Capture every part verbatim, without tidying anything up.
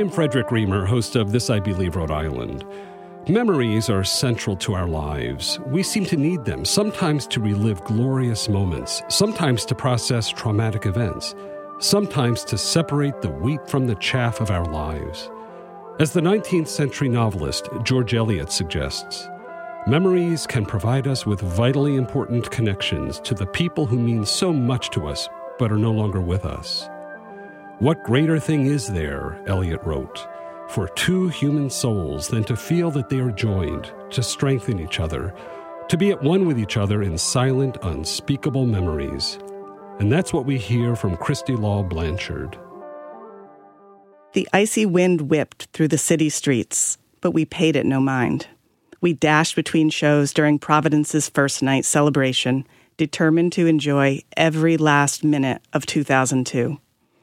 I'm Frederick Reamer, host of This I Believe Rhode Island. Memories are central to our lives. We seem to need them, sometimes to relive glorious moments, sometimes to process traumatic events, sometimes to separate the wheat from the chaff of our lives. As the nineteenth century novelist George Eliot suggests, memories can provide us with vitally important connections to the people who mean so much to us but are no longer with us. What greater thing is there, Eliot wrote, for two human souls than to feel that they are joined, to strengthen each other, to be at one with each other in silent, unspeakable memories. And that's what we hear from Christy Law Blanchard. The icy wind whipped through the city streets, but we paid it no mind. We dashed between shows during Providence's first night celebration, determined to enjoy every last minute of two thousand two.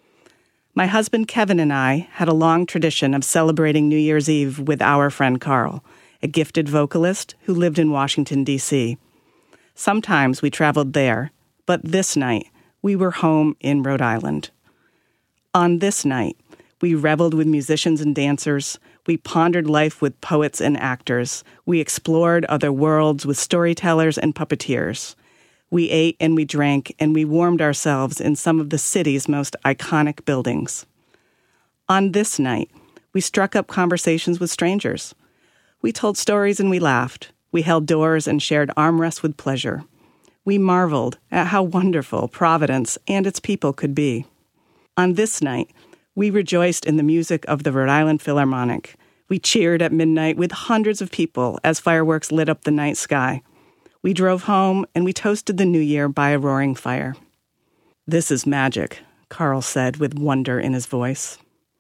My husband Kevin and I had a long tradition of celebrating New Year's Eve with our friend Carl, a gifted vocalist who lived in Washington, D C. Sometimes we traveled there, but this night we were home in Rhode Island. On this night, we reveled with musicians and dancers. We pondered life with poets and actors. We explored other worlds with storytellers and puppeteers. We ate and we drank, and we warmed ourselves in some of the city's most iconic buildings. On this night, we struck up conversations with strangers. We told stories and we laughed. We held doors and shared armrests with pleasure. We marveled at how wonderful Providence and its people could be. On this night, we rejoiced in the music of the Rhode Island Philharmonic. We cheered at midnight with hundreds of people as fireworks lit up the night sky. We drove home and we toasted the new year by a roaring fire. "This is magic," Carl said with wonder in his voice.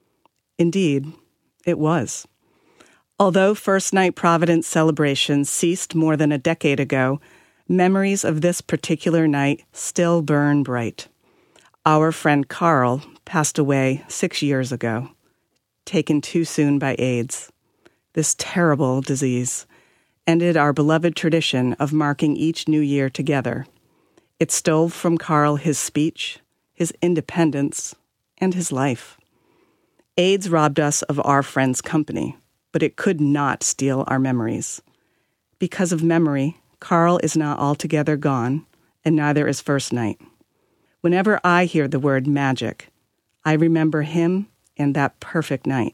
Indeed, it was. Although First Night Providence celebrations ceased more than a decade ago, memories of this particular night still burn bright. Our friend Carl passed away six years ago, taken too soon by AIDS. This terrible disease ended our beloved tradition of marking each new year together. It stole from Carl his speech, his independence, and his life. AIDS robbed us of our friend's company, but it could not steal our memories. Because of memory, Carl is not altogether gone, and neither is First Night. Whenever I hear the word magic, I remember him and that perfect night.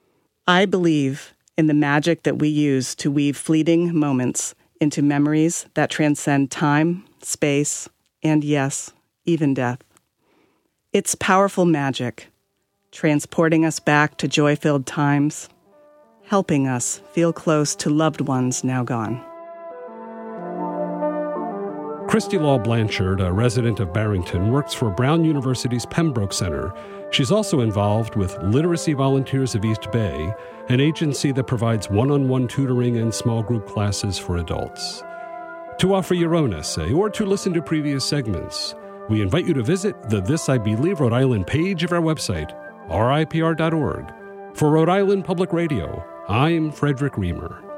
I believe in the magic that we use to weave fleeting moments into memories that transcend time, space, and yes, even death. It's powerful magic, transporting us back to joy-filled times, helping us feel close to loved ones now gone. Christy Law Blanchard, a resident of Barrington, works for Brown University's Pembroke Center. She's also involved with Literacy Volunteers of East Bay, an agency that provides one-on-one tutoring and small group classes for adults. To offer your own essay or to listen to previous segments, we invite you to visit the This I Believe Rhode Island page of our website, R I P R dot org. For Rhode Island Public Radio, I'm Frederick Reamer.